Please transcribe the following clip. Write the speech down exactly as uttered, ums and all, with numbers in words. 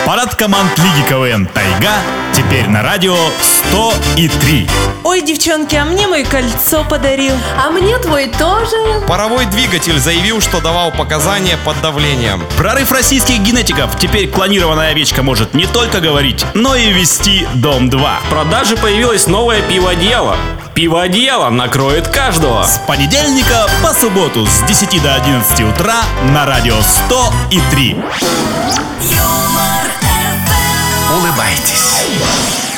Парад команд Лиги КВН «Тайга» теперь на радио сто и три. Ой, девчонки, а мне мое кольцо подарил. А мне твой тоже. Паровой двигатель заявил, что давал показания под давлением. Прорыв российских генетиков. Теперь клонированная овечка может не только говорить, но и вести дом два. В продаже появилось новое пиво-одеяло. Пиво-одеяло накроет каждого. С понедельника по субботу с десяти до одиннадцати утра на радио сто и три. Улыбайтесь.